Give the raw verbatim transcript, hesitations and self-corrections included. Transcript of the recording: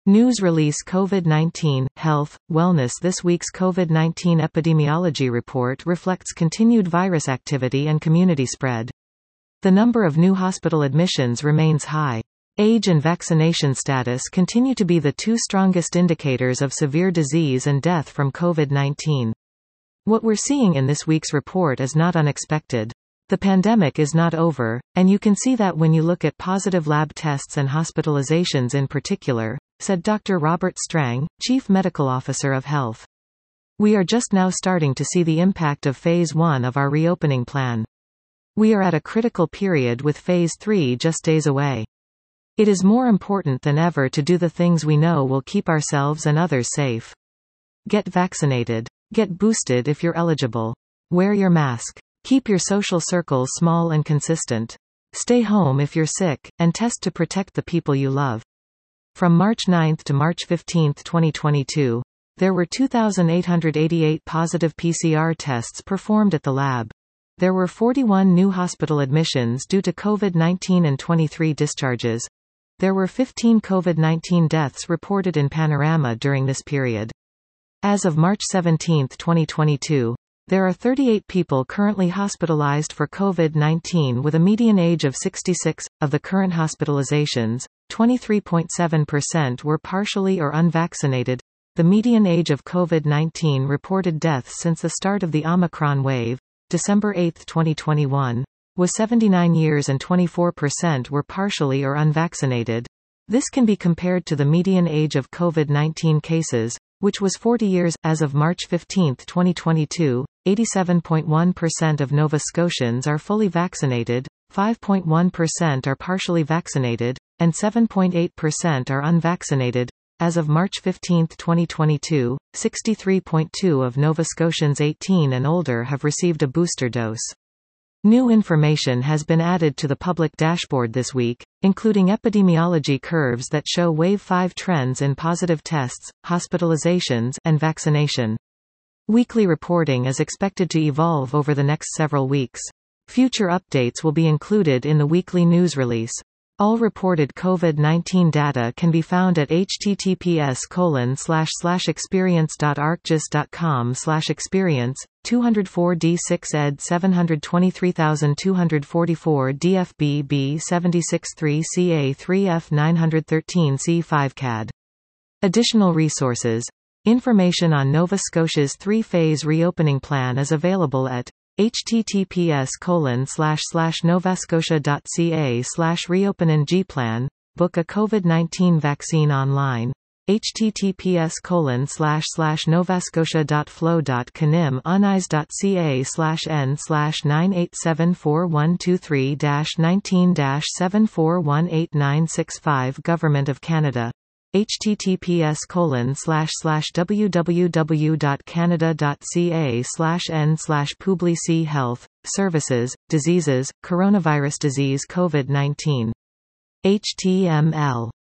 News release COVID nineteen, Health, Wellness. This week's COVID nineteen epidemiology report reflects continued virus activity and community spread. The number of new hospital admissions remains high. Age and vaccination status continue to be the two strongest indicators of severe disease and death from COVID nineteen. What we're seeing in this week's report is not unexpected. The pandemic is not over, and you can see that when you look at positive lab tests and hospitalizations in particular, said Doctor Robert Strang, Chief Medical Officer of Health. We are just now starting to see the impact of Phase one of our reopening plan. We are at a critical period with Phase three just days away. It is more important than ever to do the things we know will keep ourselves and others safe. Get vaccinated. Get boosted if you're eligible. Wear your mask. Keep your social circles small and consistent. Stay home if you're sick, and test to protect the people you love. From March ninth to March fifteenth twenty twenty-two, there were two thousand eight hundred eighty-eight positive P C R tests performed at the lab. There were forty-one new hospital admissions due to COVID nineteen and twenty-three discharges. There were fifteen COVID nineteen deaths reported in Panorama during this period. As of March seventeenth twenty twenty-two, there are thirty-eight people currently hospitalized for COVID nineteen with a median age of sixty-six. Of the current hospitalizations, twenty-three point seven percent were partially or unvaccinated. The median age of COVID nineteen reported deaths since the start of the Omicron wave, December eighth twenty twenty-one, was seventy-nine years and twenty-four percent were partially or unvaccinated. This can be compared to the median age of COVID nineteen cases, which was forty years. As of March fifteenth twenty twenty-two, eighty-seven point one percent of Nova Scotians are fully vaccinated, five point one percent are partially vaccinated, and seven point eight percent are unvaccinated. As of March fifteenth twenty twenty-two, sixty-three point two percent of Nova Scotians eighteen and older have received a booster dose. New information has been added to the public dashboard this week, including epidemiology curves that show Wave five trends in positive tests, hospitalizations, and vaccination. Weekly reporting is expected to evolve over the next several weeks. Future updates will be included in the weekly news release. All reported COVID nineteen data can be found at https colon slash slash experience dot arcgis dot com slash experience, two oh four D six ed seven twenty-three two forty-four D F B B seven six three C A three F nine thirteen C five C A D. Additional resources. Information on Nova Scotia's three-phase reopening plan is available at https colon slash slash novascotia dot ca slash reopeningplan. Book a COVID nineteen vaccine online. https colon slash slash novascotia dot flow dot canim unis dot ca slash n slash nine eight seven four one two three dash nineteen dash seven four one eight nine six five Government of Canada. https colon slash slash www dot canada dot ca slash n slash public health services diseases coronavirus disease COVID nineteen. H T M L